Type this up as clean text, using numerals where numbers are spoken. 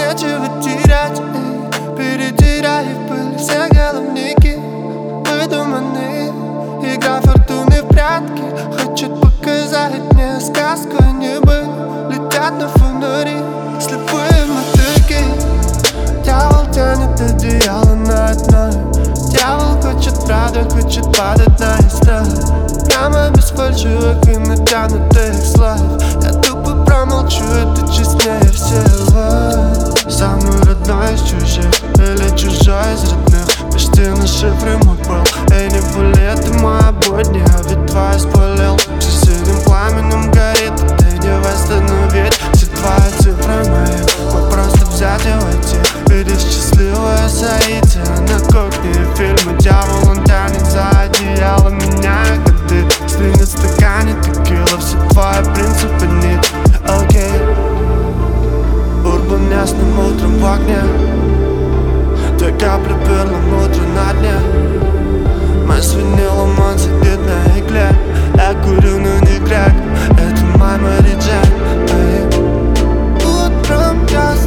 нечего терять, перетирая в пыль все головники выдуманные. Игра фортуны в прятки хочет показать мне сказку, а не быль. Летят на фонари слепые мотыльки. Дьявол тянет одеяло над нами. Дьявол хочет правду, хочет падать на историю. Прямо без фальшивых и натянутых слов. Я тупо промолчу, это честнее всего. Самый родной из чужих или чужой из родных. Почти на шифре мой был. Эй, не пули, это моя будня, ведь твой спалил. Все синим пламенем горит, а ты не восстановить все твои цифры мои. Мы просто взять и войти, видишь счастливое соитие. На кухне фильмы дьявол, он тянет за одеяло меня. Годы стынет в стакане текила, все твои принципы нет. Окей, урбан ясным утром в огне. Две капли перламутра на дне. Мой с винилом, он сидит на игле. Я курю, но не грек, это мой Мэри Джейн. Утром я